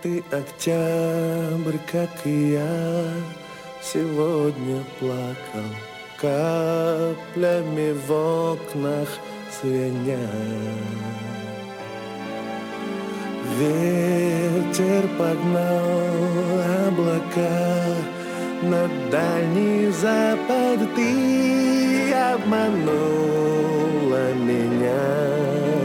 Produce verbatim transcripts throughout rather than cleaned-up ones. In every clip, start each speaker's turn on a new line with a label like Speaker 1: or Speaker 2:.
Speaker 1: Желтый октябрь, как и я, сегодня плакал, каплями в окнах звеня. Ветер погнал облака на Дальний Запад, ты обманула меня.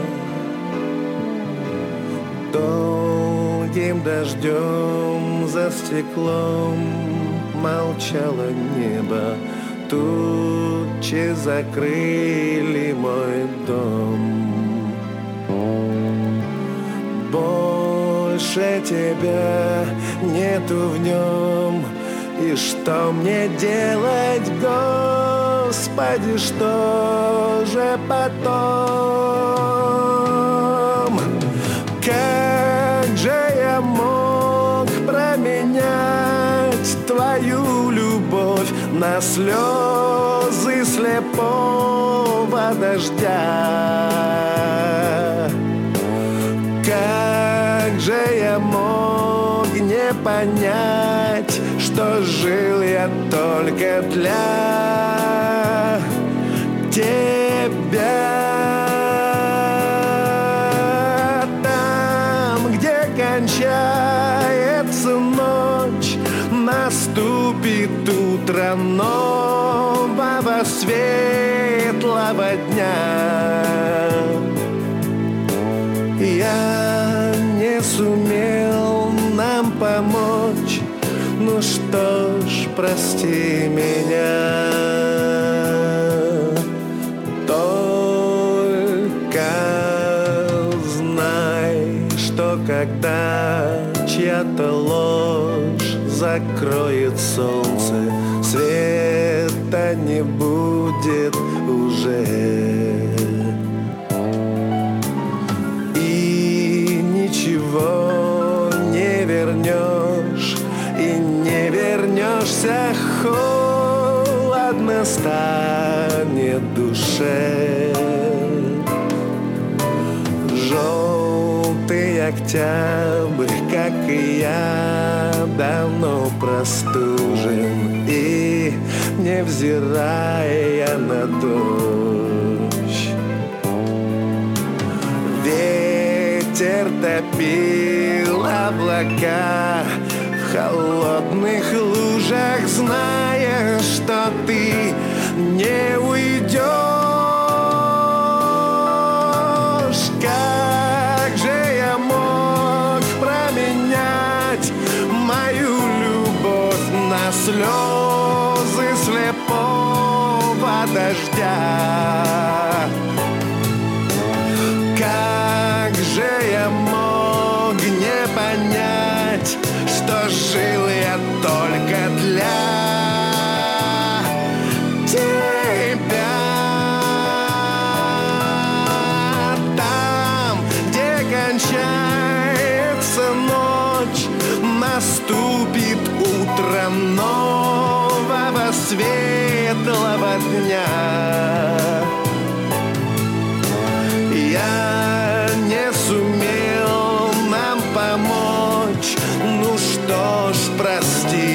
Speaker 1: Долгим дождем за стеклом молчало небо, тучи закрыли мой дом. Больше тебя нету в нем, и что мне делать, Господи, что же потом? Как же я мог променять твою любовь на слезы слепого дождя? Как же я мог не понять, что жил я только для тебя? Там, где кончается ночь, наступит утро нового светлого дня. Я не сумел нам помочь, ну что ж, прости меня. Только знай, что когда чья-то ложь закроет солнце, света не будет уже. Ничего не вернешь и не вернешься, холодно станет душе. Желтый октябрь, как и я, давно простужен, и невзирая на дождь, ветер топил облака в холодных лужах, зная, что ты не уйдешь. Как же я мог променять мою любовь на слезы слепого дождя? Как же я мог не понять, что жил я только для тебя? Там, где кончается ночь, наступит утро нового светлого дня. Я не сумел нам помочь, ну что ж, прости